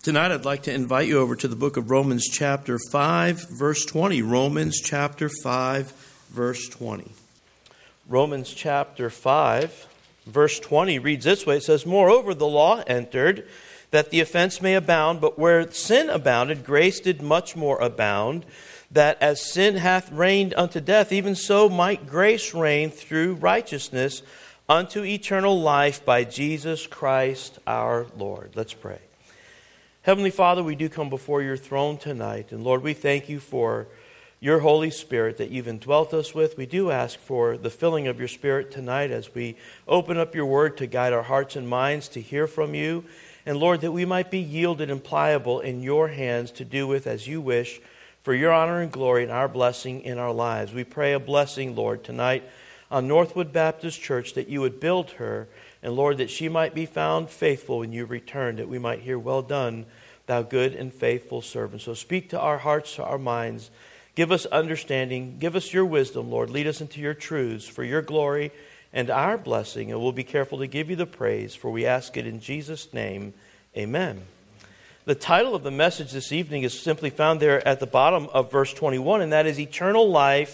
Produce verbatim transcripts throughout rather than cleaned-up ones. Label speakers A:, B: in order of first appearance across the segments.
A: Tonight I'd like to invite you over to the book of Romans chapter five, verse twenty. Romans chapter five, verse twenty. Romans chapter five, verse twenty reads this way. It says, "Moreover, the law entered, that the offense may abound, but where sin abounded, grace did much more abound, that as sin hath reigned unto death, even so might grace reign through righteousness unto eternal life by Jesus Christ our Lord." Let's pray. Heavenly Father, we do come before your throne tonight. And Lord, we thank you for your Holy Spirit that you've indwelt us with. We do ask for the filling of your Spirit tonight as we open up your word to guide our hearts and minds to hear from you. And Lord, that we might be yielded and pliable in your hands to do with as you wish for your honor and glory and our blessing in our lives. We pray a blessing, Lord, tonight on Northwood Baptist Church, that you would build her. And Lord, that she might be found faithful when you return, that we might hear, "Well done, thou good and faithful servant." So speak to our hearts, to our minds. Give us understanding. Give us your wisdom, Lord. Lead us into your truths for your glory and our blessing. And we'll be careful to give you the praise, for we ask it in Jesus' name. Amen. The title of the message this evening is simply found there at the bottom of verse twenty-one, and that is Eternal Life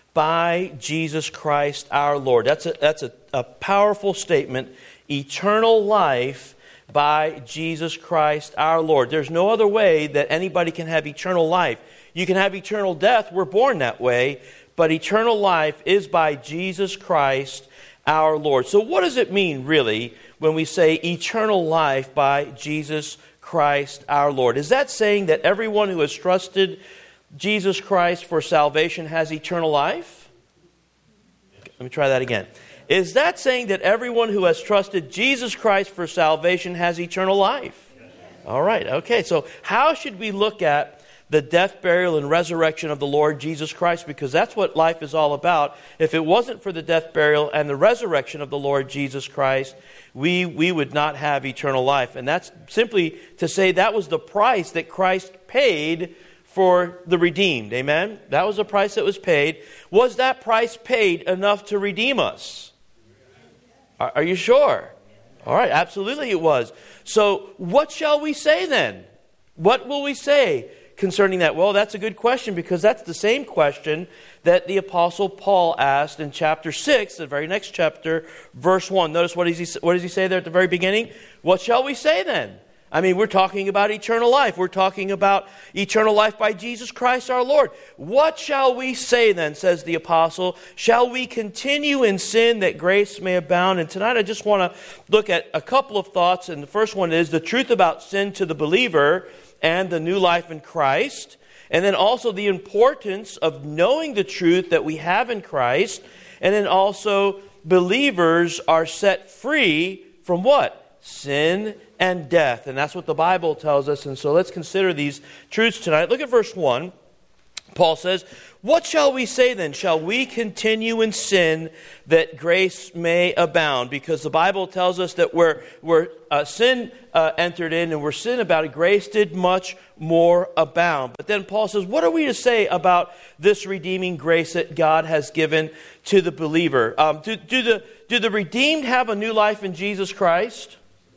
A: by Jesus Christ our Lord. That's a, that's a, a powerful statement. Eternal life by Jesus Christ our Lord. There's no other way that anybody can have eternal life. You can have eternal death. We're born that way. But eternal life is by Jesus Christ our Lord. So what does it mean, really, when we say eternal life by Jesus Christ our Lord? Is that saying that everyone who has trusted Jesus Christ for salvation has eternal life? Let me try that again. Is that saying that everyone who has trusted Jesus Christ for salvation has eternal life? All right, okay. So how should we look at the death, burial, and resurrection of the Lord Jesus Christ? Because that's what life is all about. If it wasn't for the death, burial, and the resurrection of the Lord Jesus Christ, we, we would not have eternal life. And that's simply to say that was the price that Christ paid for the redeemed. Amen? That was the price that was paid. Was that price paid enough to redeem us? Are, are you sure? All right, absolutely it was. So what shall we say then? What will we say concerning that? Well, that's a good question, because that's the same question that the Apostle Paul asked in chapter six, the very next chapter, verse one. Notice what does he, what does he say there at the very beginning? What shall we say then? I mean, we're talking about eternal life. We're talking about eternal life by Jesus Christ our Lord. What shall we say then, says the apostle? Shall we continue in sin that grace may abound? And tonight I just want to look at a couple of thoughts. And the first one is the truth about sin to the believer and the new life in Christ. And then also the importance of knowing the truth that we have in Christ. And then also believers are set free from what? Sin and death. And that's what the Bible tells us. And so let's consider these truths tonight. Look at verse one. Paul says, "What shall we say then? Shall we continue in sin that grace may abound?" Because the Bible tells us that where, where uh, sin uh, entered in and where sin abounded, grace did much more abound. But then Paul says, what are we to say about this redeeming grace that God has given to the believer? Um, do, do, the, do the redeemed have a new life in Jesus Christ?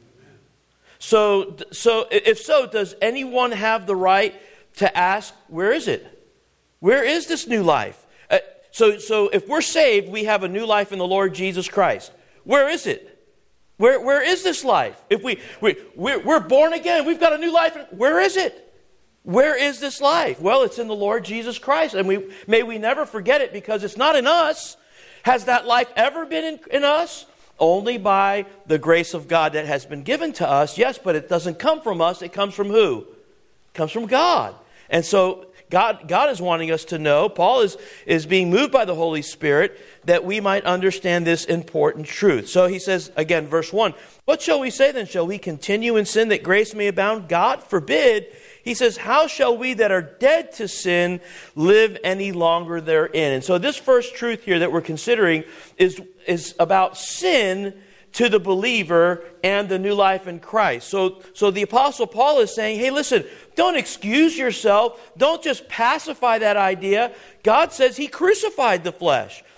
A: So, so if so, does anyone have the right to ask, where is it? Where is this new life? Uh, so, so if we're saved, we have a new life in the Lord Jesus Christ. Where is it? Where, where is this life? If we, we we're, we're born again, we've got a new life. Where is it? Where is this life? Well, it's in the Lord Jesus Christ, and we may we never forget it, because it's not in us. Has that life ever been in, in us? Only by the grace of God that has been given to us, yes, but it doesn't come from us. It comes from who? It comes from God. And so God, God is wanting us to know, Paul is, is being moved by the Holy Spirit, that we might understand this important truth. So he says, again, verse one, "What shall we say then? Shall we continue in sin that grace may abound? God forbid." He says, "How shall we that are dead to sin live any longer therein?" And so this first truth here that we're considering is, is about sin to the believer and the new life in Christ. So, so the Apostle Paul is saying, hey, listen, don't excuse yourself. Don't just pacify that idea. God says he crucified the flesh.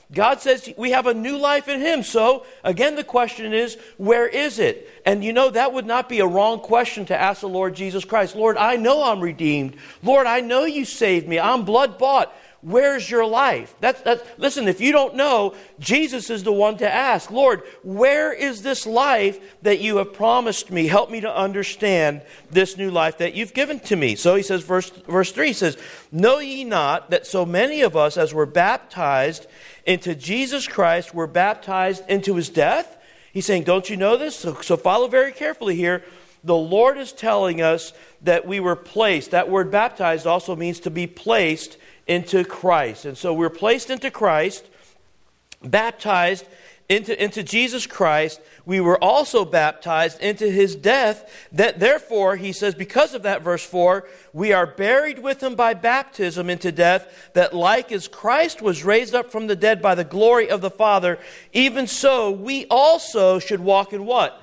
A: God says we have a new life in Him. So, again, the question is, where is it? And you know, that would not be a wrong question to ask the Lord Jesus Christ. Lord, I know I'm redeemed. Lord, I know you saved me. I'm blood bought. Where's your life? That's, that's, listen, if you don't know, Jesus is the one to ask. Lord, where is this life that you have promised me? Help me to understand this new life that you've given to me. So he says, verse, verse three says, know ye not that so many of us as were baptized into Jesus Christ were baptized into His death? He's saying, don't you know this? So, so follow very carefully here. The Lord is telling us that we were placed. That word baptized also means to be placed into Christ. And so we're placed into Christ, baptized into, into Jesus Christ. We were also baptized into His death. That therefore, he says, because of that, verse four, we are buried with Him by baptism into death, that like as Christ was raised up from the dead by the glory of the Father, even so we also should walk in what?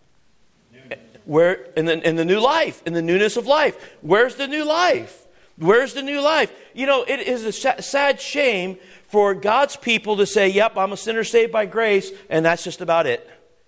A: Where in the, in the new life, in the newness of life. Where's the new life? Where's the new life? You know, it is a sad shame for God's people to say, yep, I'm a sinner saved by grace, and that's just about it.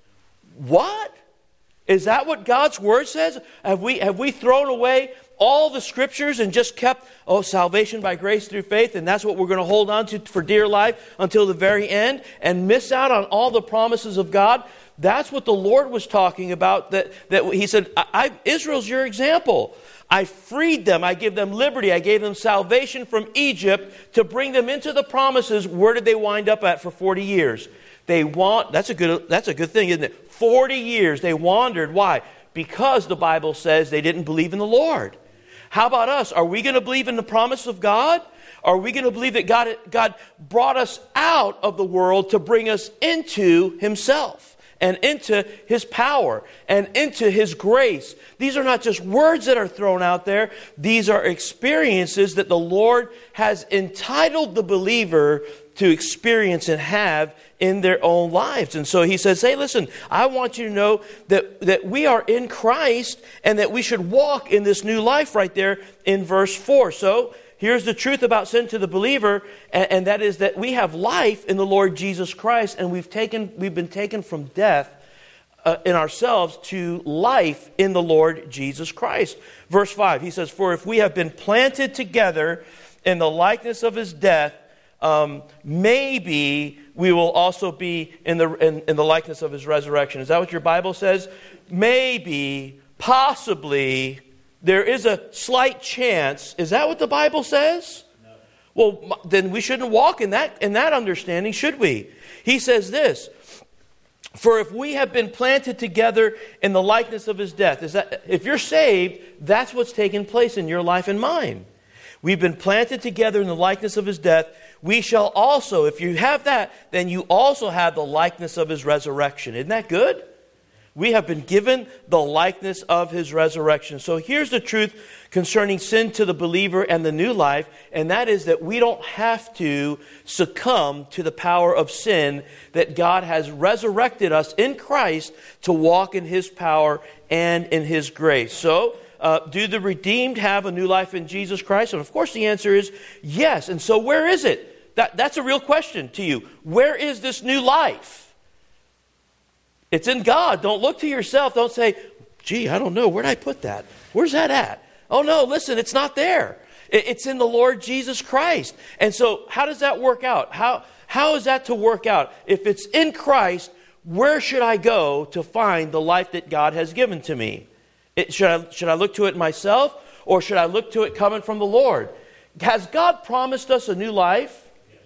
A: What? Is that what God's Word says? Have we, have we thrown away all the Scriptures and just kept, oh, salvation by grace through faith, and that's what we're going to hold on to for dear life until the very end, and miss out on all the promises of God? That's what the Lord was talking about. That, that He said, I, I, Israel's your example. I freed them. I gave them liberty. I gave them salvation from Egypt to bring them into the promises. Where did they wind up at for forty years? They want. That's a good. That's a good thing, isn't it? Forty years they wandered. Why? Because the Bible says they didn't believe in the Lord. How about us? Are we going to believe in the promise of God? Are we going to believe that God God brought us out of the world to bring us into Himself? And into His power, and into His grace. These are not just words that are thrown out there. These are experiences that the Lord has entitled the believer to experience and have in their own lives. And so He says, hey, listen, I want you to know that, that we are in Christ and that we should walk in this new life right there in verse four. So here's the truth about sin to the believer, and, and that is that we have life in the Lord Jesus Christ, and we've taken, we've been taken from death uh, in ourselves to life in the Lord Jesus Christ. Verse five, he says, for if we have been planted together in the likeness of His death, um, maybe we will also be in the in, in the likeness of His resurrection. Is that what your Bible says? Maybe, possibly. There is a slight chance. Is that what the Bible says? No. Well, then we shouldn't walk in that in that understanding, should we? He says this, for if we have been planted together in the likeness of His death, is that if you're saved, that's what's taken place in your life and mine. We've been planted together in the likeness of His death. We shall also, if you have that, then you also have the likeness of His resurrection. Isn't that good? We have been given the likeness of His resurrection. So here's the truth concerning sin to the believer and the new life, and that is that we don't have to succumb to the power of sin, that God has resurrected us in Christ to walk in His power and in His grace. So, uh, do the redeemed have a new life in Jesus Christ? And of course the answer is yes. And so where is it? That, that's a real question to you. Where is this new life? It's in God. Don't look to yourself. Don't say, gee, I don't know. Where'd I put that? Where's that at? Oh, no, listen, it's not there. It's in the Lord Jesus Christ. And so how does that work out? How, how is that to work out? If it's in Christ, where should I go to find the life that God has given to me? It, should I, should I look to it myself, or should I look to it coming from the Lord? Has God promised us a new life?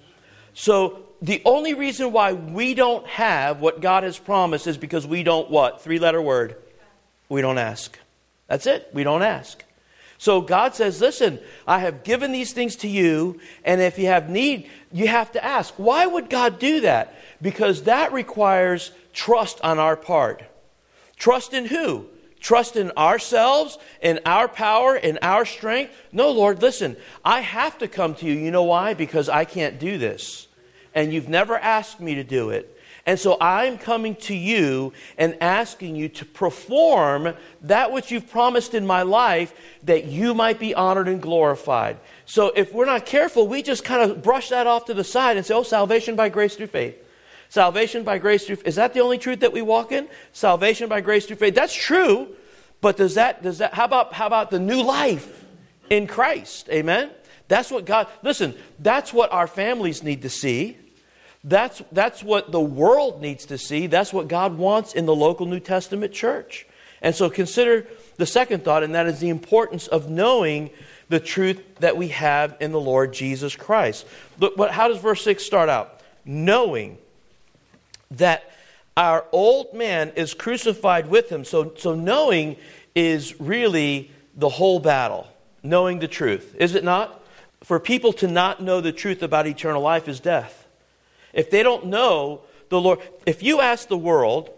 A: So the only reason why we don't have what God has promised is because we don't what? Three-letter word. We don't ask. That's it. We don't ask. So God says, listen, I have given these things to you, and if you have need, you have to ask. Why would God do that? Because that requires trust on our part. Trust in who? Trust in ourselves, in our power, in our strength? No, Lord, listen, I have to come to you. You know why? Because I can't do this. And you've never asked me to do it. And so I'm coming to you and asking you to perform that which you've promised in my life, that you might be honored and glorified. So if we're not careful, we just kind of brush that off to the side and say, oh, salvation by grace through faith. Salvation by grace through faith. Is that the only truth that we walk in? Salvation by grace through faith. That's true. But does that, does that, how about, how about the new life in Christ? Amen? That's what God, listen, that's what our families need to see. That's, that's what the world needs to see. That's what God wants in the local New Testament church. And so consider the second thought, and that is the importance of knowing the truth that we have in the Lord Jesus Christ. Look, what, how does verse six start out? Knowing that our old man is crucified with him. So, so knowing is really the whole battle. Knowing the truth. Is it not? For people to not know the truth about eternal life is death. If they don't know the Lord, if you ask the world,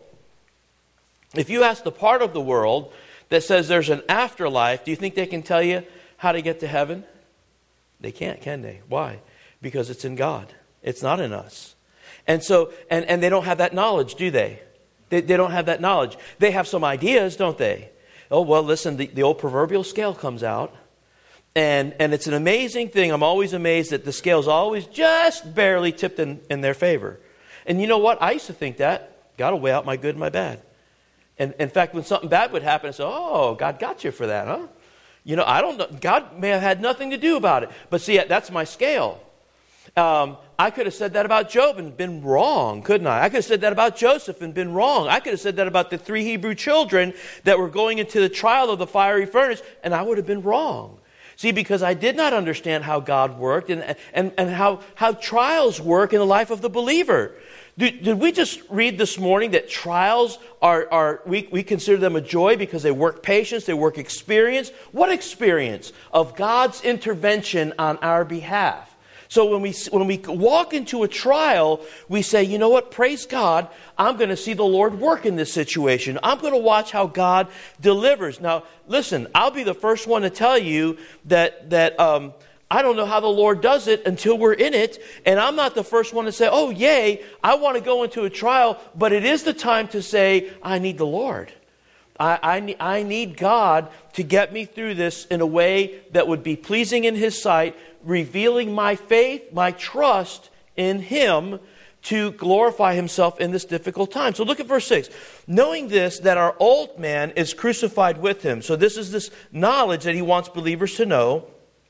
A: if you ask the part of the world that says there's an afterlife, do you think they can tell you how to get to heaven? They can't, can they? Why? Because it's in God. It's not in us. And so, and, and they don't have that knowledge, do they? They, they don't have that knowledge. They have some ideas, don't they? Oh, well, listen, the, the old proverbial scale comes out. And and it's an amazing thing. I'm always amazed that the scale's always just barely tipped in, in their favor. And you know what? I used to think that. God will weigh out my good and my bad. And in fact, when something bad would happen, I say, oh, God got you for that, huh? You know, I don't know. God may have had nothing to do about it. But see, that's my scale. Um, I could have said that about Job and been wrong, couldn't I? I could have said that about Joseph and been wrong. I could have said that about the three Hebrew children that were going into the trial of the fiery furnace, and I would have been wrong. See, because I did not understand how God worked and, and, and how, how trials work in the life of the believer. Did, did we just read this morning that trials are, are we, we consider them a joy because they work patience, they work experience? What experience? Of God's intervention on our behalf. So when we when we walk into a trial, we say, you know what, praise God, I'm going to see the Lord work in this situation. I'm going to watch how God delivers. Now, listen, I'll be the first one to tell you that, that um, I don't know how the Lord does it until we're in it. And I'm not the first one to say, oh, yay, I want to go into a trial. But it is the time to say, I need the Lord. I, I, I need God to get me through this in a way that would be pleasing in His sight, revealing my faith, my trust in Him to glorify Himself in this difficult time. So look at verse six. Knowing this, that our old man is crucified with Him. So this is this knowledge that He wants believers to know.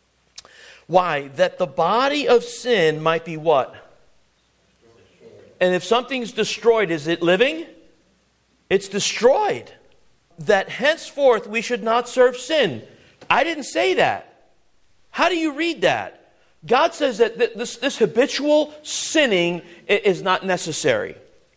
A: Why? That the body of sin might be what? And if something's destroyed, is it living? It's destroyed. That henceforth we should not serve sin. I didn't say that. How do you read that? God says that this, this habitual sinning is not necessary.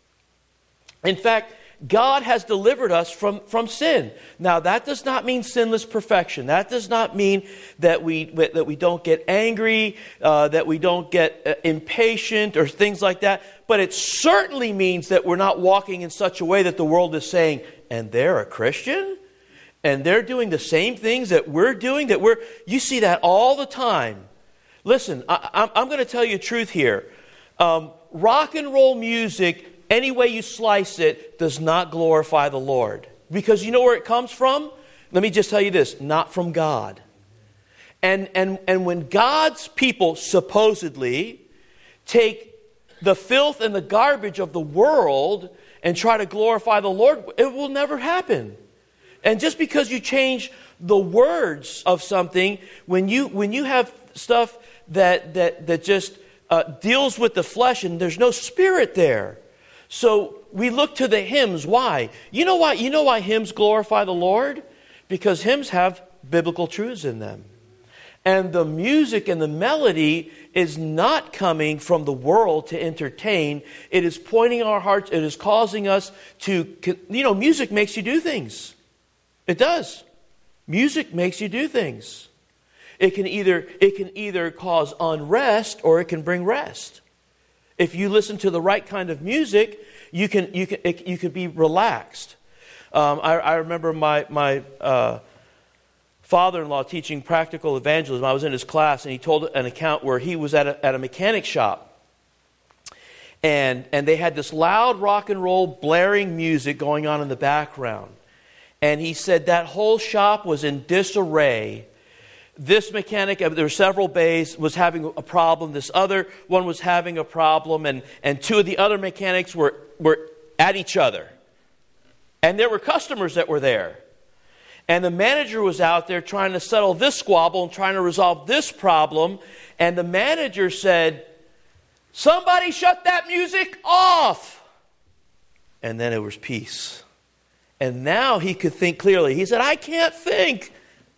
A: In fact, God has delivered us from, from sin. Now, that does not mean sinless perfection. That does not mean that we that we don't get angry, uh, that we don't get uh, impatient or things like that. But it certainly means that we're not walking in such a way that the world is saying, and they're a Christian? And they're doing the same things that we're doing? That we're you see that all the time. Listen, I, I'm going to tell you the truth here. Um, rock and roll music, any way you slice it, does not glorify the Lord. Because you know where it comes from? Let me just tell you this, not from God. And, and, and when God's people supposedly take the filth and the garbage of the world and try to glorify the Lord, it will never happen. And just because you change the words of something, when you when you have stuff that that that just uh, deals with the flesh and there's no spirit there. So we look to the hymns. Why? You know why? You know why hymns glorify the Lord? Because hymns have biblical truths in them. And the music and the melody is not coming from the world to entertain. It is pointing our hearts. It is causing us to, you know, music makes you do things. It does. Music makes you do things. It can either it can either cause unrest or it can bring rest. If you listen to the right kind of music, you can you can it, you can be relaxed. Um, I, I remember my my uh, father-in-law teaching practical evangelism. I was in his class, and he told an account where he was at a, at a mechanic shop, And, and they had this loud rock and roll blaring music going on in the background. And he said that whole shop was in disarray. This mechanic, there were several bays, was having a problem. This other one was having a problem. And, and two of the other mechanics were, were at each other. And there were customers that were there. And the manager was out there trying to settle this squabble and trying to resolve this problem. And the manager said, "Somebody shut that music off." And then it was peace. And now he could think clearly. He said, "I can't think."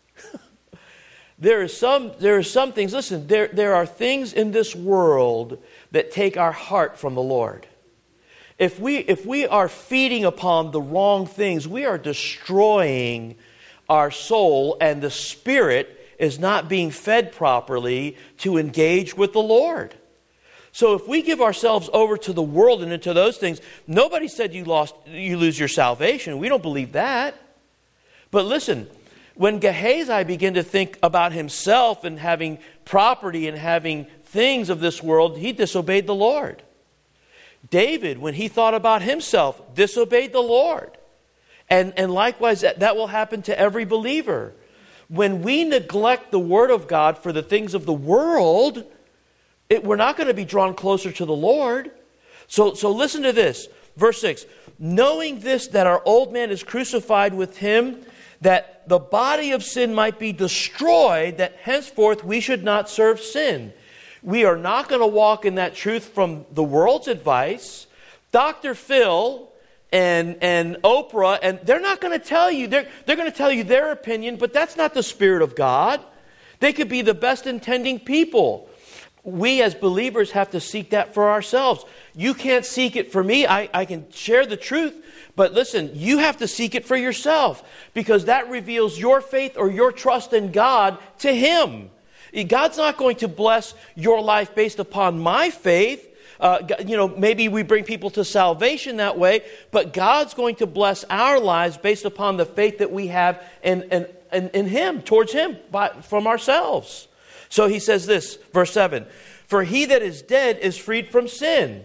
A: There are some, there are some things, listen, there, there are things in this world that take our heart from the Lord. If we, if we are feeding upon the wrong things, we are destroying our soul, and the spirit is not being fed properly to engage with the Lord. So if we give ourselves over to the world and into those things, nobody said you lost, you lose your salvation. We don't believe that. But listen, when Gehazi began to think about himself and having property and having things of this world, he disobeyed the Lord. David, when he thought about himself, disobeyed the Lord. And, and likewise, that, that will happen to every believer. When we neglect the Word of God for the things of the world, it, we're not going to be drawn closer to the Lord. So, so listen to this. Verse six. "Knowing this, that our old man is crucified with him, that the body of sin might be destroyed, that henceforth we should not serve sin." We are not going to walk in that truth from the world's advice. Doctor Phil and and Oprah, and they're not going to tell you, they're, they're going to tell you their opinion, but that's not the Spirit of God. They could be the best intending people. We as believers have to seek that for ourselves. You can't seek it for me. I, I can share the truth, but listen, you have to seek it for yourself, because that reveals your faith or your trust in God to Him. God's not going to bless your life based upon my faith. Uh, you know, maybe we bring people to salvation that way, but God's going to bless our lives based upon the faith that we have in, in, in, in Him, towards Him, by, from ourselves. So he says this, verse seven, "For he that is dead is freed from sin."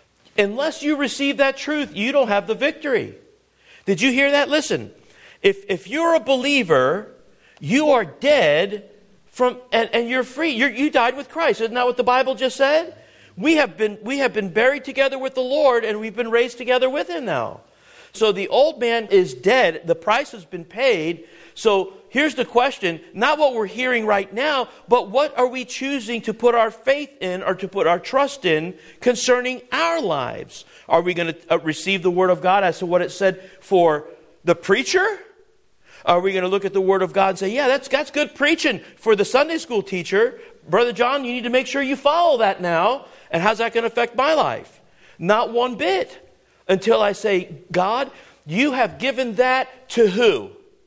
A: Unless you receive that truth, you don't have the victory. Did you hear that? Listen, if, if you're a believer, you are dead from, and, and you're free. You're, you died with Christ. Isn't that what the Bible just said? We have been we have been buried together with the Lord, and we've been raised together with Him now. So the old man is dead. The price has been paid. So here's the question, not what we're hearing right now, but what are we choosing to put our faith in or to put our trust in concerning our lives? Are we going to receive the Word of God as to what it said for the preacher? Are we going to look at the Word of God and say, yeah, that's, that's good preaching for the Sunday school teacher. Brother John, you need to make sure you follow that now. And how's that going to affect my life? Not one bit. Until I say, God, you have given that to who?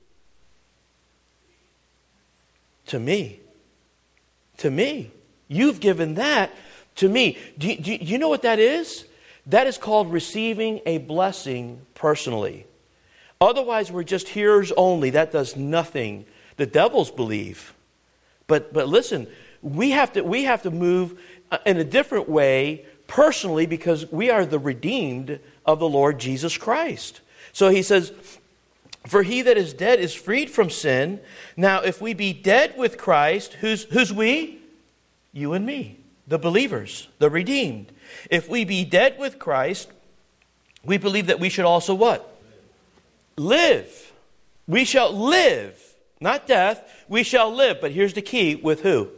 A: To me. To me. You've given that to me. Do you, do you know what that is? That is called receiving a blessing personally. Otherwise, we're just hearers only. That does nothing. The devils believe. But but listen, we have to we have to move in a different way personally, because we are the redeemed of the Lord Jesus Christ. So he says, "For he that is dead is freed from sin. Now, if we be dead with Christ," who's who's we? You and me, the believers, the redeemed. "If we be dead with Christ, we believe that we should also" what? Live. We shall live. Not death. We shall live. But here's the key. With who?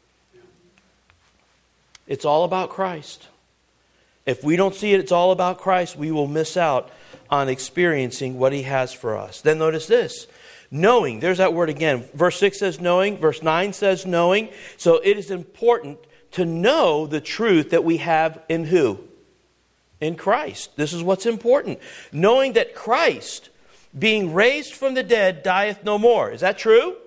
A: It's all about Christ. If we don't see it, it's all about Christ, we will miss out on experiencing what He has for us. Then notice this. Knowing. There's that word again. Verse six says knowing. Verse nine says knowing. So it is important to know the truth that we have in who? In Christ. This is what's important. Knowing that Christ, being raised from the dead, dieth no more. Is that true?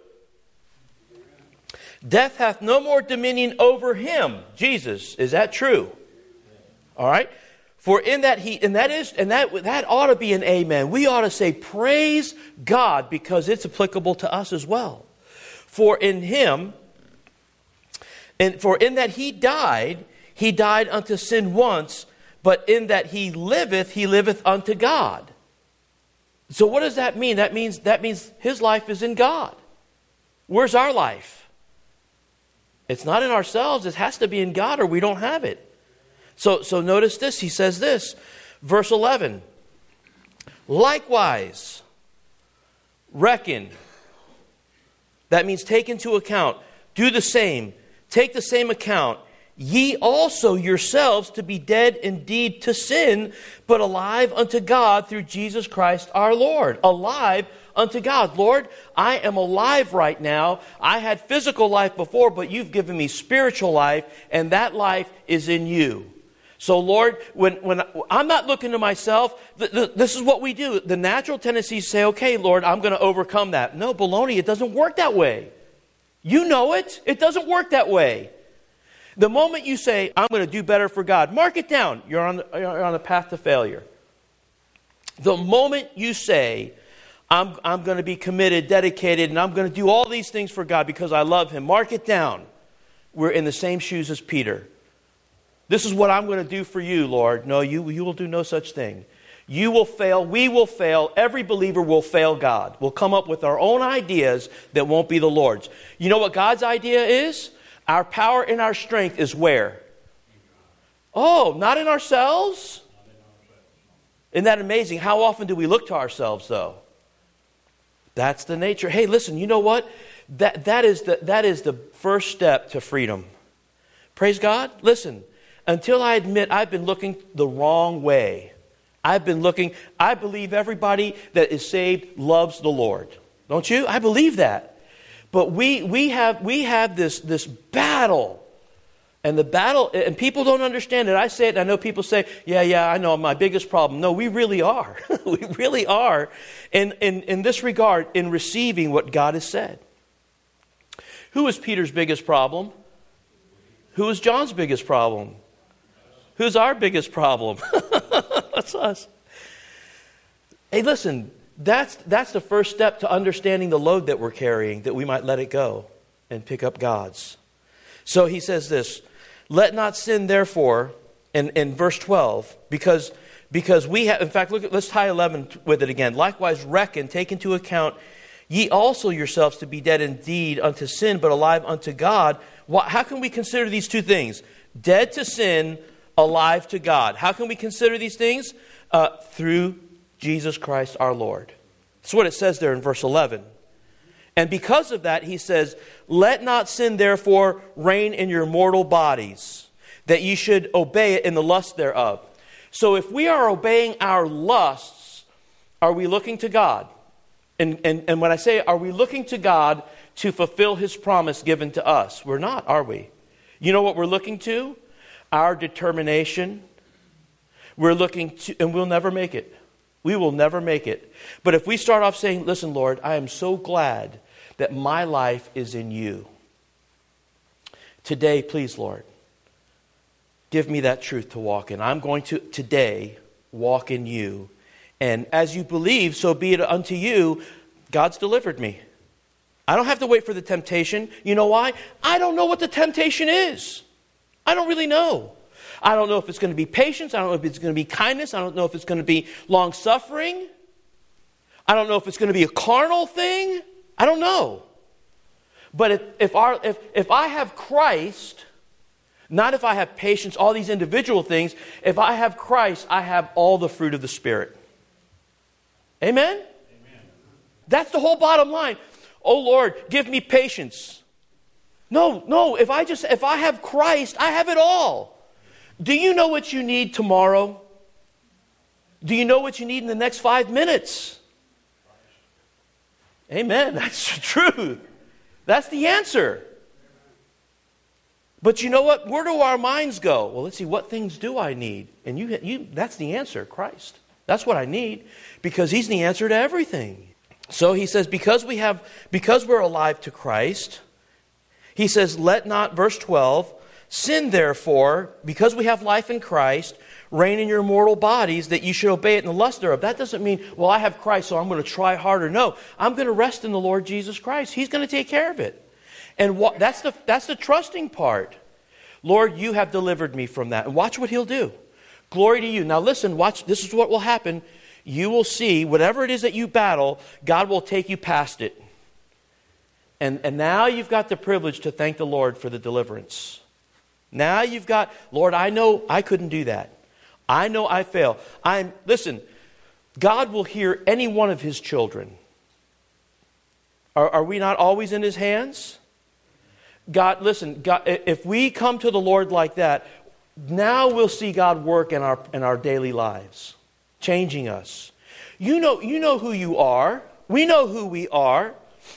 A: Death hath no more dominion over Him, Jesus. Is that true? All right. For in that he, and that is, and that that ought to be an amen. We ought to say, praise God, because it's applicable to us as well. For in Him, and for in that He died, He died unto sin once, but in that he liveth, he liveth unto God. So what does that mean? That means that means his life is in God. Where's our life? It's not in ourselves. It has to be in God or we don't have it. So, so notice this. He says this, verse eleven. Likewise, reckon. That means take into account. Do the same. Take the same account. Ye also yourselves to be dead indeed to sin, but alive unto God through Jesus Christ our Lord. Alive unto God. Lord, I am alive right now. I had physical life before, but you've given me spiritual life, and that life is in you. So Lord, when, when I'm not looking to myself, th- th- this is what we do. The natural tendency is to say, okay, Lord, I'm going to overcome that. No, baloney, it doesn't work that way. You know it. It doesn't work that way. The moment you say, I'm going to do better for God, mark it down. You're on the, you're on the path to failure. The moment you say, I'm, I'm going to be committed, dedicated, and I'm going to do all these things for God because I love Him, mark it down. We're in the same shoes as Peter. This is what I'm going to do for you, Lord. No, you, you will do no such thing. You will fail. We will fail. Every believer will fail God. We'll come up with our own ideas that won't be the Lord's. You know what God's idea is? Our power and our strength is where? Oh, not in ourselves? Isn't that amazing? How often do we look to ourselves, though? That's the nature. Hey, listen, you know what? That, that, is the, that is the first step to freedom. Praise God. Listen, until I admit I've been looking the wrong way, I've been looking, I believe everybody that is saved loves the Lord. Don't you? I believe that. But we we have we have this this battle. And the battle, and people don't understand it. I say it, and I know people say, yeah, yeah, I know, my biggest problem. No, we really are. We really are in, in, in this regard, in receiving what God has said. Who is Peter's biggest problem? Who is John's biggest problem? Who's our biggest problem? That's us. Hey, listen, that's that's the first step to understanding the load that we're carrying, that we might let it go and pick up God's. So he says this, let not sin therefore, in, in verse twelve, because, because we have, in fact, look at, let's tie eleven with it again. Likewise reckon, take into account, ye also yourselves to be dead indeed unto sin, but alive unto God. How can we consider these two things? Dead to sin, alive to God. How can we consider these things? Uh, through Jesus Christ our Lord. That's what it says there in verse eleven. And because of that, he says, let not sin therefore reign in your mortal bodies, that ye should obey it in the lust thereof. So if we are obeying our lusts, are we looking to God? And, and, and when I say, are we looking to God to fulfill His promise given to us? We're not, are we? You know what we're looking to? Our determination. We're looking to, and we'll never make it. We will never make it. But if we start off saying, listen, Lord, I am so glad that my life is in you. Today, please, Lord, give me that truth to walk in. I'm going to today walk in you. And as you believe, so be it unto you. God's delivered me. I don't have to wait for the temptation. You know why? I don't know what the temptation is. I don't really know. I don't know if it's going to be patience. I don't know if it's going to be kindness. I don't know if it's going to be long-suffering. I don't know if it's going to be a carnal thing. I don't know. But if, if, our, if, if I have Christ, not if I have patience, all these individual things, if I have Christ, I have all the fruit of the Spirit. Amen? Amen. That's the whole bottom line. Oh Lord, give me patience. No, no, if I just if I have Christ, I have it all. Do you know what you need tomorrow? Do you know what you need in the next five minutes? Amen. That's the truth. That's the answer. But you know what? Where do our minds go? Well, let's see, what things do I need? And you, you that's the answer, Christ. That's what I need, because He's the answer to everything. So he says, because we have, because we're alive to Christ, he says, let not, verse twelve, sin therefore, because we have life in Christ, reign in your mortal bodies, that you should obey it in the lust thereof. That doesn't mean, well, I have Christ, so I'm going to try harder. No, I'm going to rest in the Lord Jesus Christ. He's going to take care of it. And what, that's the that's the trusting part. Lord, you have delivered me from that. And watch what He'll do. Glory to you. Now listen, watch. This is what will happen. You will see whatever it is that you battle, God will take you past it. And, and now you've got the privilege to thank the Lord for the deliverance. Now you've got, Lord, I know I couldn't do that. I know I fail. I'm, listen, God will hear any one of His children. Are, are we not always in His hands? God, listen, God, if we come to the Lord like that, now we'll see God work in our in our daily lives, changing us. You know, you know who you are. We know who we are.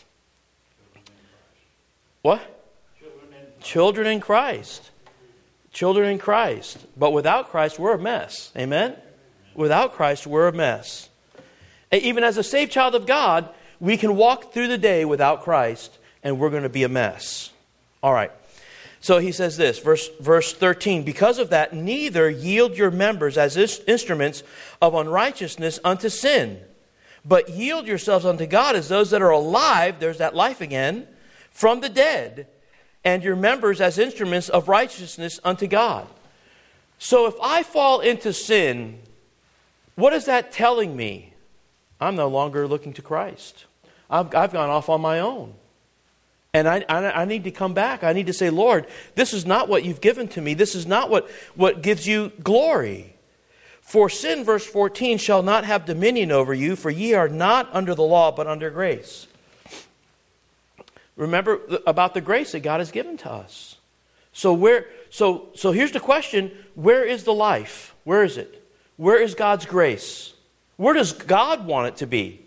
A: What? Children in, Children in Christ. Children in Christ. But without Christ, we're a mess. Amen? Without Christ, we're a mess. Even as a saved child of God, we can walk through the day without Christ, and we're going to be a mess. All right. So he says this, verse, verse thirteen, because of that, neither yield your members as instruments of unrighteousness unto sin, but yield yourselves unto God as those that are alive, there's that life again, from the dead, and your members as instruments of righteousness unto God. So if I fall into sin, what is that telling me? I'm no longer looking to Christ. I've, I've gone off on my own. And I, I, I need to come back. I need to say, Lord, this is not what you've given to me. This is not what, what gives you glory. For sin, verse fourteen, shall not have dominion over you, for ye are not under the law, but under grace. Remember about the grace that God has given to us. So where? So, so here's the question. Where is the life? Where is it? Where is God's grace? Where does God want it to be?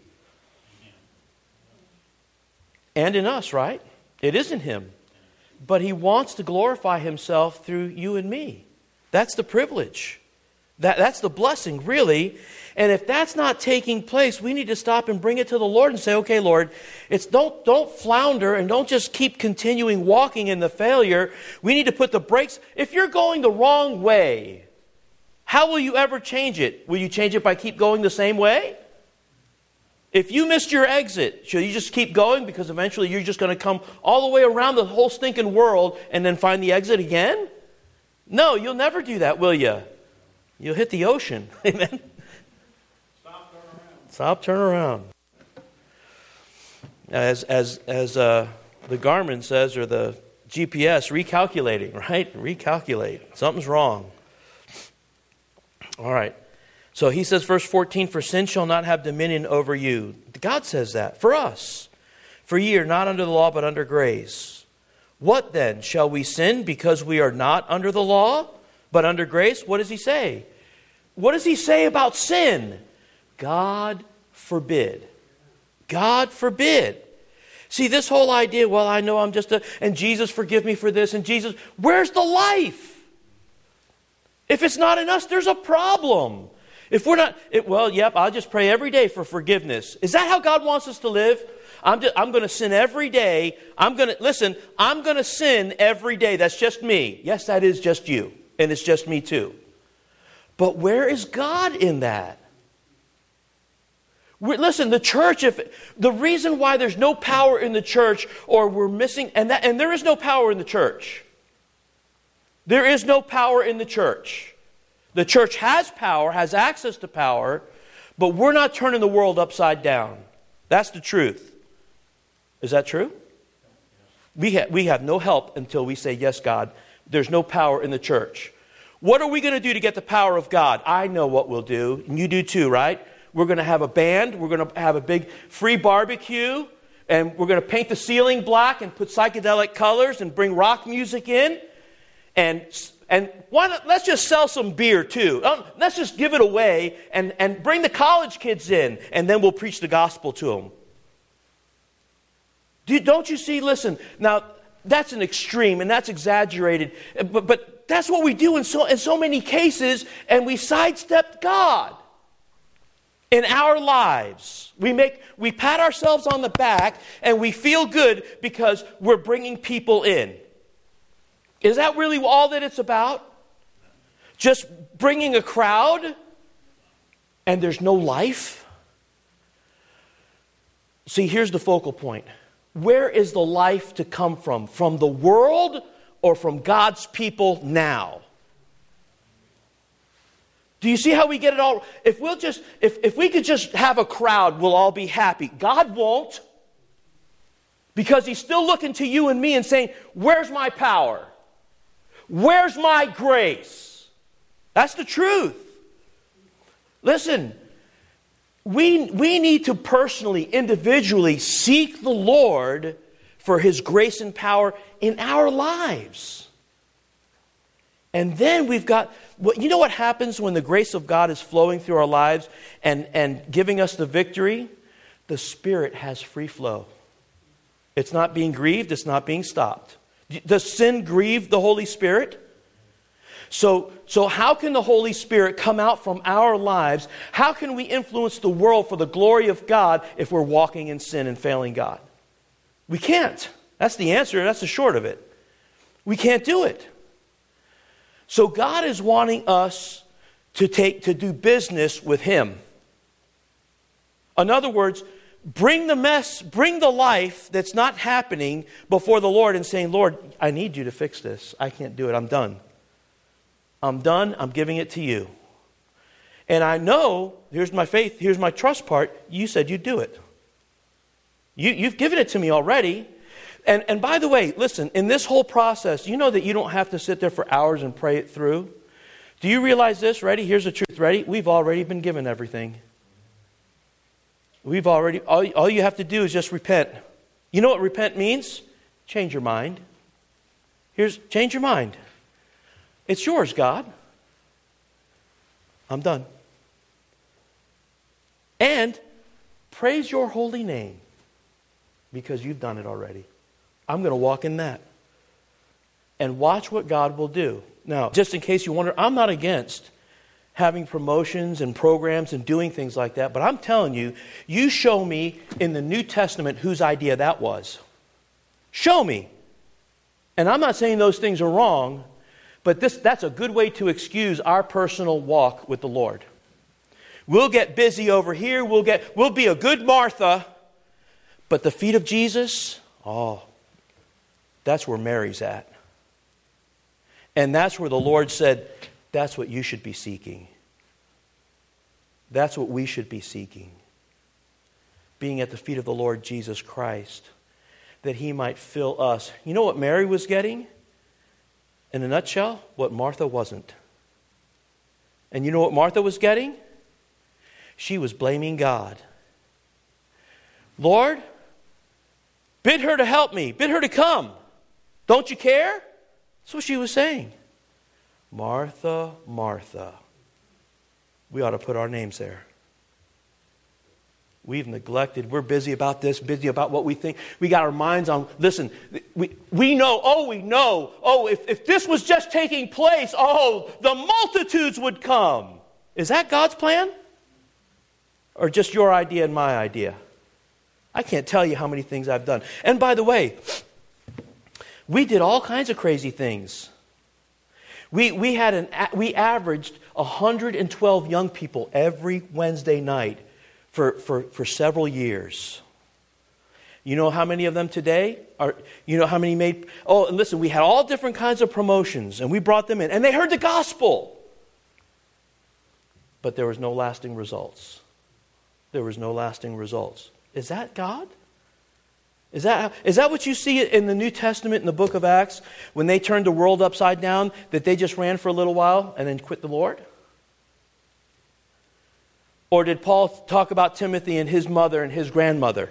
A: And in us, right? It is in Him. But He wants to glorify Himself through you and me. That's the privilege. That, that's the blessing, really. And if that's not taking place, we need to stop and bring it to the Lord and say, okay, Lord, it's don't, don't flounder and don't just keep continuing walking in the failure. We need to put the brakes. If you're going the wrong way, how will you ever change it? Will you change it by keep going the same way? If you missed your exit, should you just keep going because eventually you're just going to come all the way around the whole stinking world and then find the exit again? No, you'll never do that, will you? You'll hit the ocean. Amen? Stop, turn around. Stop, turn around. As, as, as uh, the Garmin says, or the G P S, recalculating, right? Recalculate. Something's wrong. All right. So he says, verse fourteen, for sin shall not have dominion over you. God says that for us. For ye are not under the law, but under grace. What then? Shall we sin because we are not under the law, but under grace? What does he say? What does he say about sin? God forbid. God forbid. See, this whole idea, well, I know I'm just a, and Jesus forgive me for this, and Jesus, where's the life? If it's not in us, there's a problem. If we're not, it, well, yep, I'll just pray every day for forgiveness. Is that how God wants us to live? I'm, just, I'm going to sin every day. I'm going to, listen, I'm going to sin every day. That's just me. Yes, that is just you. And it's just me too. But where is God in that? We're, listen, the church, if the reason why there's no power in the church or we're missing, and, that, and there is no power in the church. There is no power in the church. The church has power, has access to power, but we're not turning the world upside down. That's the truth. Is that true? We, ha- we have no help until we say, yes, God, there's no power in the church. What are we going to do to get the power of God? I know what we'll do, and you do too, right? We're going to have a band, we're going to have a big free barbecue, and we're going to paint the ceiling black and put psychedelic colors and bring rock music in, and And why not, let's just sell some beer too. Let's just give it away and, and bring the college kids in, and then we'll preach the gospel to them. Do, don't you see, listen, now that's an extreme and that's exaggerated, but, but that's what we do in so, in so many cases, and we sidestep God in our lives. We make we pat ourselves on the back and we feel good because we're bringing people in. Is that really all that it's about? Just bringing a crowd and there's no life? See, here's the focal point. Where is the life to come from? From the world or from God's people now? Do you see how we get it all? If we'll just, if, if we could just have a crowd, we'll all be happy. God won't. Because He's still looking to you and me and saying, where's my power? Where's my grace? That's the truth. Listen, we, we need to personally, individually seek the Lord for His grace and power in our lives. And then we've got, well, you know what happens when the grace of God is flowing through our lives and, and giving us the victory? The Spirit has free flow. It's not being grieved. It's not being stopped. Does sin grieve the Holy Spirit? So, so how can the Holy Spirit come out from our lives? How can we influence the world for the glory of God if we're walking in sin and failing God? We can't. That's the answer. That's the short of it. We can't do it. So God is wanting us to take to do business with Him. In other words, bring the mess, bring the life that's not happening before the Lord and saying, Lord, I need you to fix this. I can't do it. I'm done. I'm done. I'm giving it to you. And I know, here's my faith, here's my trust part. You said you'd do it. You, you've given it to me already. And, and by the way, listen, in this whole process, you know that you don't have to sit there for hours and pray it through. Do you realize this? Ready? Here's the truth. Ready? We've already been given everything. We've already, all, all you have to do is just repent. You know what repent means? Change your mind. Here's, change your mind. It's yours, God. I'm done. And praise your holy name because you've done it already. I'm going to walk in that. And watch what God will do. Now, just in case you wonder, I'm not against having promotions and programs and doing things like that. But I'm telling you, you show me in the New Testament whose idea that was. Show me. And I'm not saying those things are wrong, but this that's a good way to excuse our personal walk with the Lord. We'll get busy over here. We'll get we'll be a good Martha. But the feet of Jesus, oh, that's where Mary's at. And that's where the Lord said, that's what you should be seeking. That's what we should be seeking. Being at the feet of the Lord Jesus Christ, that He might fill us. You know what Mary was getting? In a nutshell, what Martha wasn't. And you know what Martha was getting? She was blaming God. Lord, bid her to help me. Bid her to come. Don't you care? That's what she was saying. Martha, Martha. We ought to put our names there. We've neglected. We're busy about this, busy about what we think. We got our minds on, listen, we, we know, oh, we know, oh, if, if this was just taking place, oh, the multitudes would come. Is that God's plan? Or just your idea and my idea? I can't tell you how many things I've done. And by the way, we did all kinds of crazy things. We we had an we averaged one hundred twelve young people every Wednesday night for, for, for several years. You know how many of them today are? You know how many made? Oh, and listen, we had all different kinds of promotions, and we brought them in, and they heard the gospel, but there was no lasting results. There was no lasting results. Is that God? Is that, is that what you see in the New Testament, in the book of Acts, when they turned the world upside down, that they just ran for a little while and then quit the Lord? Or did Paul talk about Timothy and his mother and his grandmother?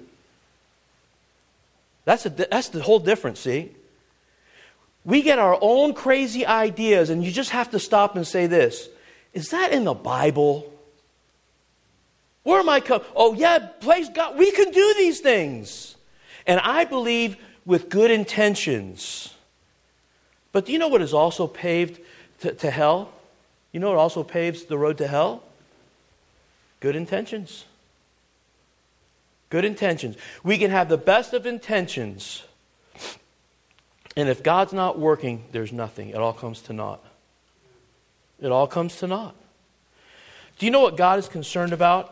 A: That's, a, that's the whole difference, see? We get our own crazy ideas, and you just have to stop and say this. Is that in the Bible? Where am I coming? Oh, yeah, praise God. We can do these things. And I believe with good intentions. But do you know what is also paved to, to hell? You know what also paves the road to hell? Good intentions. Good intentions. We can have the best of intentions. And if God's not working, there's nothing. It all comes to naught. It all comes to naught. Do you know what God is concerned about?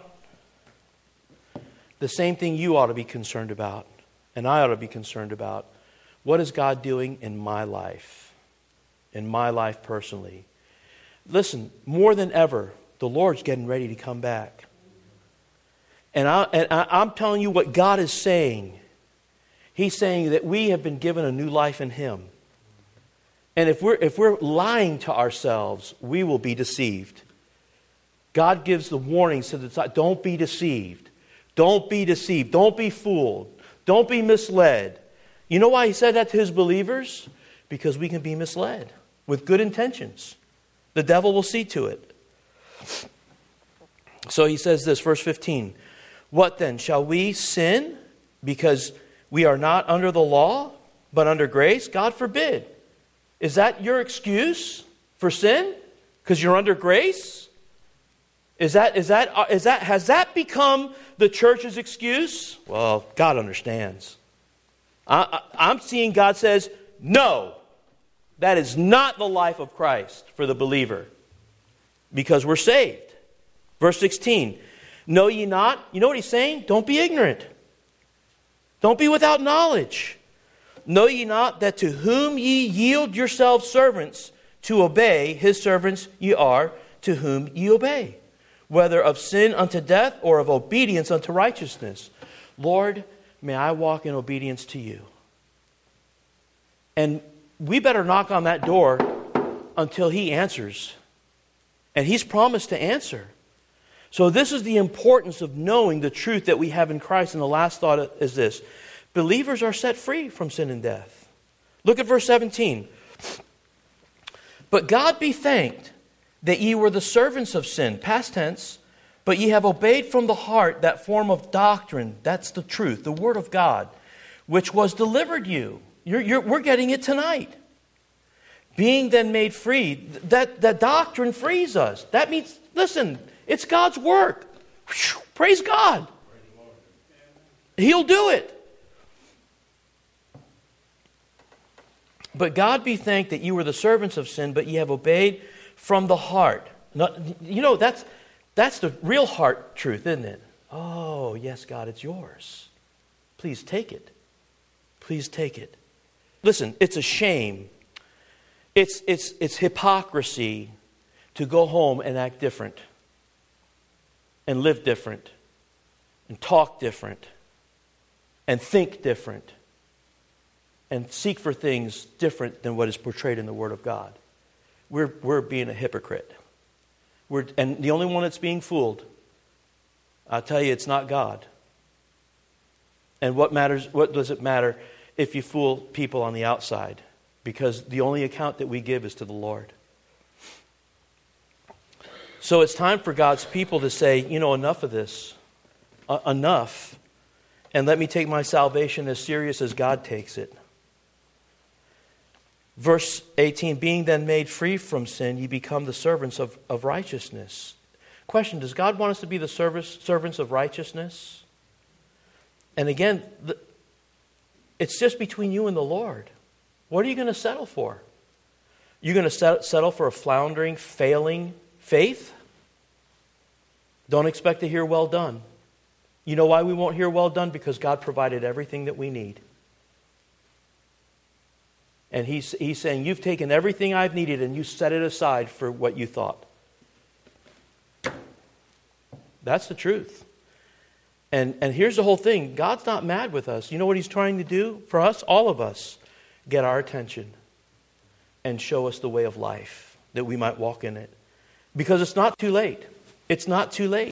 A: The same thing you ought to be concerned about. And I ought to be concerned about. What is God doing in my life? In my life personally. Listen, more than ever, the Lord's getting ready to come back. And, I, and I, I'm telling you what God is saying. He's saying that we have been given a new life in Him. And if we're, if we're lying to ourselves, we will be deceived. God gives the warnings to the disciples. Don't be deceived. Don't be deceived. Don't be fooled. Don't be misled. You know why He said that to His believers? Because we can be misled with good intentions. The devil will see to it. So He says this, verse fifteen. What then? Shall we sin because we are not under the law, but under grace? God forbid. Is that your excuse for sin? Because you're under grace? Is that, is that, is that, has that become the church's excuse? Well, God understands. I, I, I'm seeing God says, no, that is not the life of Christ for the believer. Because we're saved. Verse sixteen. Know ye not? You know what He's saying? Don't be ignorant. Don't be without knowledge. Know ye not that to whom ye yield yourselves servants to obey, His servants ye are, to whom ye obey, whether of sin unto death or of obedience unto righteousness. Lord, may I walk in obedience to You. And we better knock on that door until He answers. And He's promised to answer. So this is the importance of knowing the truth that we have in Christ. And the last thought is this. Believers are set free from sin and death. Look at verse seventeen. But God be thanked that ye were the servants of sin, past tense, but ye have obeyed from the heart that form of doctrine, that's the truth, the Word of God, which was delivered you. You're, you're, we're getting it tonight. Being then made free, that, that doctrine frees us. That means, listen, it's God's work. Whew, praise God. He'll do it. But God be thanked that you were the servants of sin, but ye have obeyed from the heart. Not, you know, that's, that's the real heart truth, isn't it? Oh, yes, God, it's yours. Please take it. Please take it. Listen, it's a shame. It's, it's, it's hypocrisy to go home and act different. And live different. And talk different. And think different. And seek for things different than what is portrayed in the Word of God. We're, we're being a hypocrite. We're, and the only one that's being fooled, I'll tell you, it's not God. And what matters? What does it matter if you fool people on the outside? Because the only account that we give is to the Lord. So it's time for God's people to say, you know, enough of this. Uh, enough. And let me take my salvation as serious as God takes it. Verse eighteen, being then made free from sin, ye become the servants of, of righteousness. Question, does God want us to be the service, servants of righteousness? And again, the, it's just between you and the Lord. What are you going to settle for? You're going to set, settle for a floundering, failing faith? Don't expect to hear well done. You know why we won't hear well done? Because God provided everything that we need. And he's, he's saying, you've taken everything I've needed and you set it aside for what you thought. That's the truth. And, and here's the whole thing. God's not mad with us. You know what He's trying to do for us? All of us. Get our attention. And show us the way of life. That we might walk in it. Because it's not too late. It's not too late.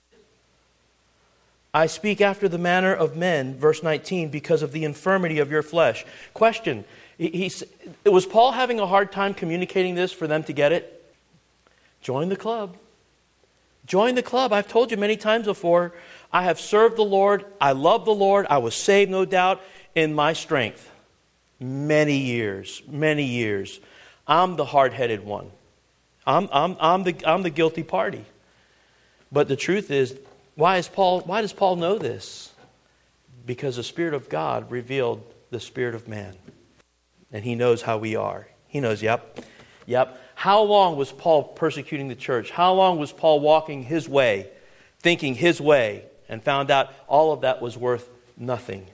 A: I speak after the manner of men, verse nineteen, because of the infirmity of your flesh. Question. He, he's, was Paul having a hard time communicating this for them to get it? Join the club. Join the club. I've told you many times before, I have served the Lord. I love the Lord. I was saved, no doubt, in my strength. Many years, many years. I'm the hard-headed one. I'm, I'm, I'm, the, I'm the guilty party. But the truth is, why is Paul? Why does Paul know this? Because the Spirit of God revealed the spirit of man. And he knows how we are. He knows, yep, yep. How long was Paul persecuting the church? How long was Paul walking his way, thinking his way, and found out all of that was worth nothing?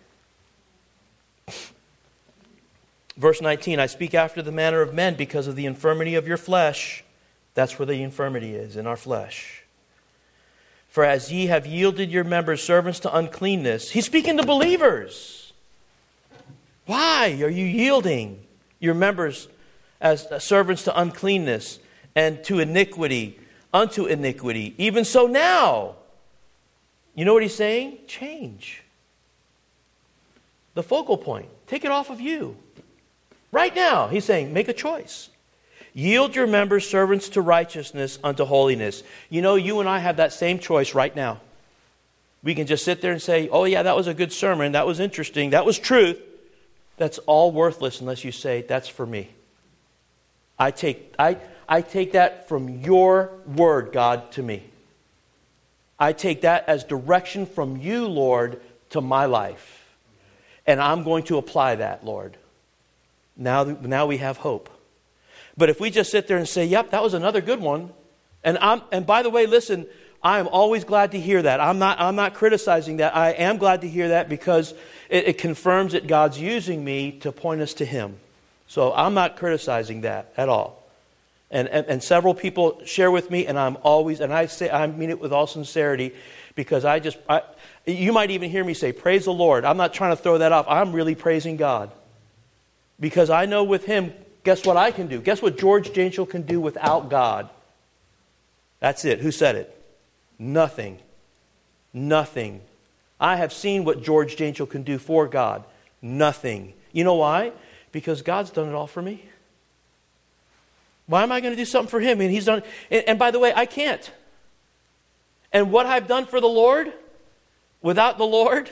A: Verse nineteen, I speak after the manner of men because of the infirmity of your flesh. That's where the infirmity is, in our flesh. For as ye have yielded your members servants to uncleanness. He's speaking to believers. Why are you yielding your members as servants to uncleanness and to iniquity, unto iniquity? Even so now. You know what he's saying? Change. The focal point. Take it off of you. Right now, he's saying, make a choice. Yield your members servants to righteousness unto holiness. You know, you and I have that same choice right now. We can just sit there and say, oh yeah, that was a good sermon. That was interesting. That was truth. That's all worthless unless you say, that's for me. I take, I, I take that from your word, God, to me. I take that as direction from you, Lord, to my life. And I'm going to apply that, Lord. Now, now we have hope. But if we just sit there and say, yep, that was another good one. And I'm, and by the way, listen, I am always glad to hear that. I'm not, I'm not criticizing that. I am glad to hear that because it, it confirms that God's using me to point us to Him. So I'm not criticizing that at all. And, and, and several people share with me, and I'm always, and I say, I mean it with all sincerity, because I just, I, you might even hear me say, praise the Lord. I'm not trying to throw that off. I'm really praising God. Because I know with Him, guess what I can do? Guess what George Janchel can do without God? That's it. Who said it? Nothing. Nothing. I have seen what George Janchel can do for God. Nothing. You know why? Because God's done it all for me. Why am I going to do something for Him? And He's done. And, and by the way, I can't. And what I've done for the Lord, without the Lord,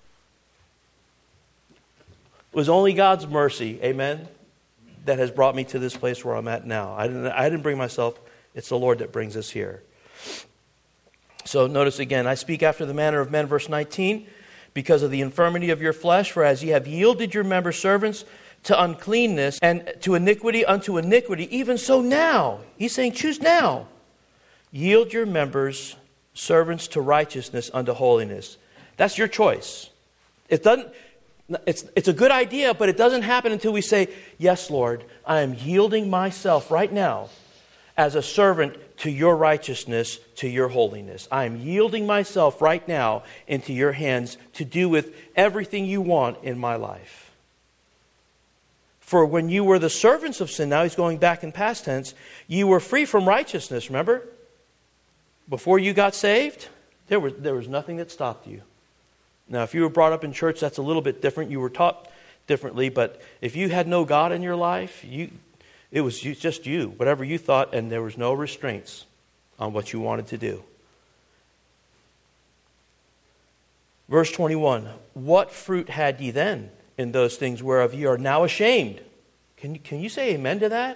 A: was only God's mercy. Amen. That has brought me to this place where I'm at now. I didn't, I didn't bring myself. It's the Lord that brings us here. So notice again, I speak after the manner of men, verse nineteen, because of the infirmity of your flesh, for as ye have yielded your members servants to uncleanness and to iniquity unto iniquity, even so now. He's saying, choose now. Yield your members servants to righteousness unto holiness. That's your choice. It doesn't... It's, it's a good idea, but it doesn't happen until we say, yes, Lord, I am yielding myself right now as a servant to your righteousness, to your holiness. I am yielding myself right now into your hands to do with everything you want in my life. For when you were the servants of sin, now he's going back in past tense, you were free from righteousness, remember? Before you got saved, there was, there was nothing that stopped you. Now, if you were brought up in church, that's a little bit different. You were taught differently. But if you had no God in your life, you, it was you, just you, whatever you thought, and there was no restraints on what you wanted to do. Verse twenty-one, what fruit had ye then in those things whereof ye are now ashamed? Can, can you say amen to that?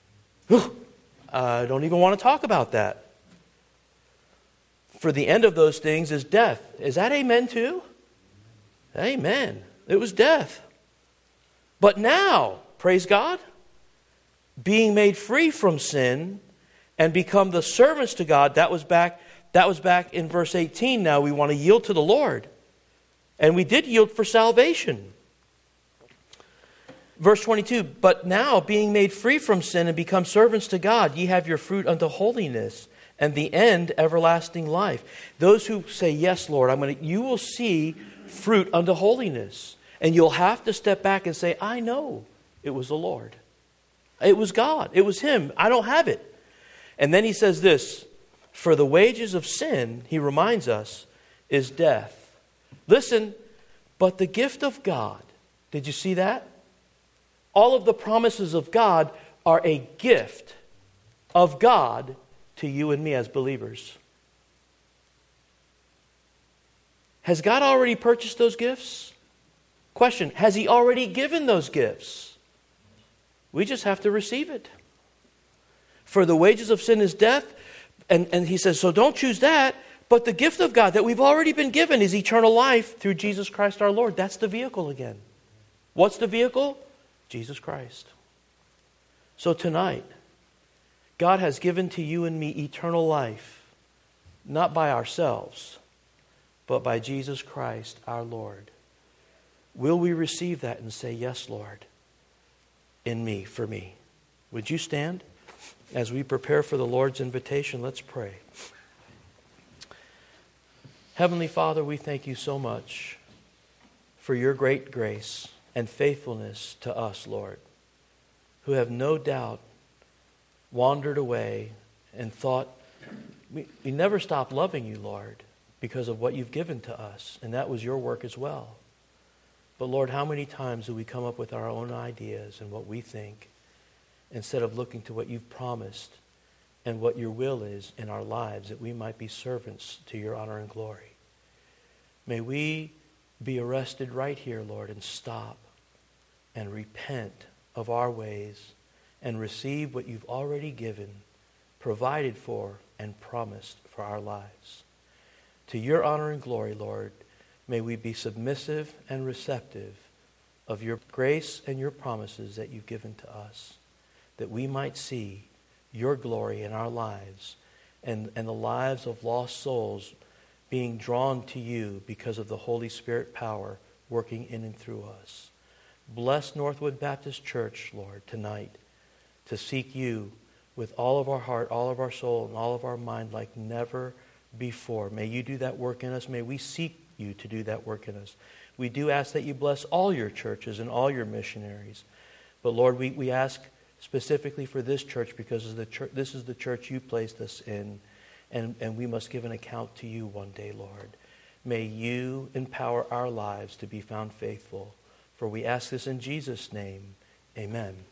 A: I don't even want to talk about that. For the end of those things is death. Is that amen too? Amen. It was death. But now, praise God, being made free from sin and become the servants to God, that was back, that was back in verse eighteen. Now we want to yield to the Lord. And we did yield for salvation. Verse twenty-two, but now being made free from sin and become servants to God, ye have your fruit unto holiness, and the end everlasting life. Those who say, yes, Lord, I'm going to, you will see fruit unto holiness. And you'll have to step back and say, I know it was the Lord. It was God. It was Him. I don't have it. And then he says this, for the wages of sin, he reminds us, is death. Listen, but the gift of God, did you see that? All of the promises of God are a gift of God to you and me as believers. Has God already purchased those gifts? Question, has He already given those gifts? We just have to receive it. For the wages of sin is death. And, and he says, so don't choose that. But the gift of God that we've already been given is eternal life through Jesus Christ our Lord. That's the vehicle again. What's the vehicle? Jesus Christ. So tonight, God has given to you and me eternal life, not by ourselves, but by Jesus Christ our Lord. Will we receive that and say, yes, Lord, in me, for me? Would you stand? As we prepare for the Lord's invitation, let's pray. Heavenly Father, we thank you so much for your great grace and faithfulness to us, Lord, who have no doubt wandered away and thought, we, we never stopped loving you, Lord, because of what you've given to us, and that was your work as well. But Lord, how many times do we come up with our own ideas and what we think, instead of looking to what you've promised and what your will is in our lives, that we might be servants to your honor and glory. May we be arrested right here, Lord, and stop and repent of our ways and receive what you've already given, provided for, and promised for our lives. To your honor and glory, Lord, may we be submissive and receptive of your grace and your promises that you've given to us, that we might see your glory in our lives and, and the lives of lost souls being drawn to you because of the Holy Spirit power working in and through us. Bless Northwood Baptist Church, Lord, tonight to seek you with all of our heart, all of our soul, and all of our mind like never before. May you do that work in us. May we seek you to do that work in us. We do ask that you bless all your churches and all your missionaries. But Lord, we, we ask specifically for this church because of the church, this is the church you placed us in, and, and we must give an account to you one day, Lord. May you empower our lives to be found faithful. For we ask this in Jesus' name. Amen.